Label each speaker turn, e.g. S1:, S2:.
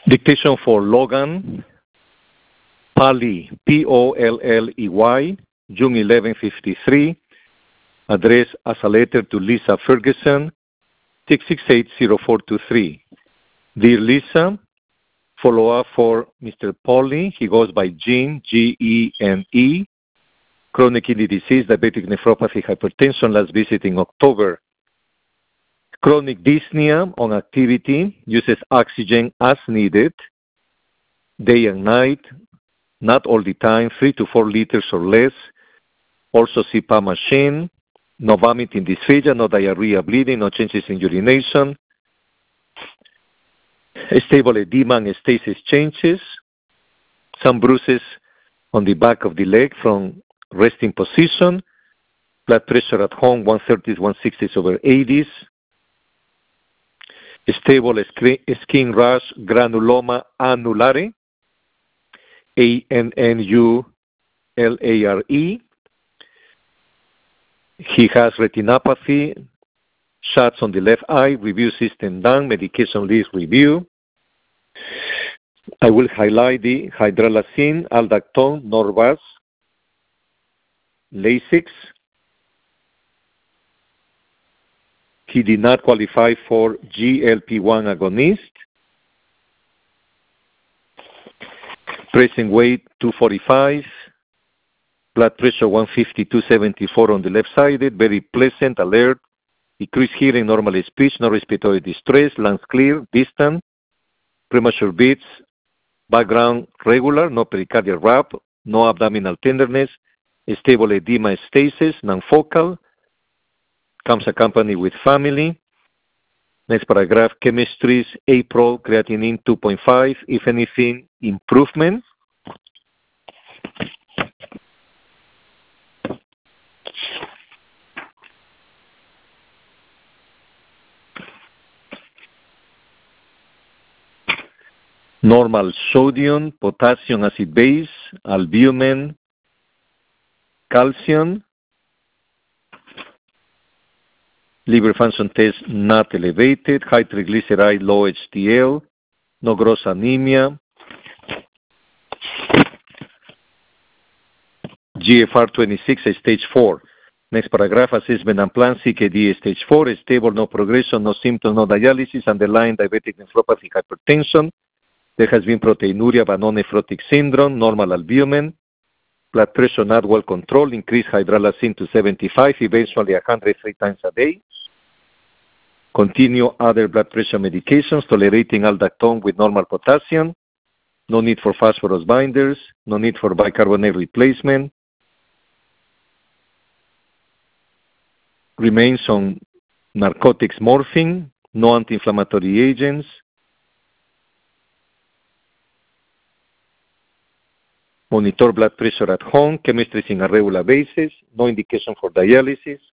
S1: Dictation for Logan Polley, Polley, June 11:53. Address as a letter to Lisa Ferguson, 668-0423. Dear Lisa, follow up for Mr. Polley. He goes by Gene, Gene. Chronic kidney disease, diabetic nephropathy, hypertension, last visit in October. Chronic dyspnea on activity, uses oxygen as needed, day and night, not all the time, 3 to 4 liters or less. Also CPAP machine, no vomiting, dysphagia, no diarrhea, bleeding, no changes in urination. Stable edema and stasis changes. Some bruises on the back of the leg from resting position. Blood pressure at home, 130s, 160s over 80s. Stable skin rash, granuloma annulare, ANNULARE. He has retinopathy, shots on the left eye, review system done, medication list review. I will highlight the hydralazine, aldactone, Norvasc, Lasix. He did not qualify for GLP-1 agonist. Present weight 245. Blood pressure 150, 274 on the left sided. Very pleasant, alert. Decreased hearing, normal speech, no respiratory distress. Lungs clear, distant. Premature beats. Background regular, no pericardial rap, no abdominal tenderness. Stable edema stasis, non-focal. Comes accompanied with family. Next paragraph, chemistries, April, creatinine 2.5, if anything, improvement. Normal sodium, potassium acid base, albumin, calcium. Liver function test not elevated, high triglyceride, low HDL, no gross anemia. GFR 26, stage 4. Next paragraph, assessment and plan, CKD stage 4, stable, no progression, no symptoms, no dialysis, underlying diabetic nephropathy, hypertension. There has been proteinuria but no nephrotic syndrome, normal albumin. Blood pressure not well controlled, increased hydralazine to 75, eventually 100 3 times a day. Continue other blood pressure medications, tolerating aldactone with normal potassium. No need for phosphorus binders. No need for bicarbonate replacement. Remains on narcotics, morphine. No anti-inflammatory agents. Monitor blood pressure at home. Chemistries in a regular basis. No indication for dialysis.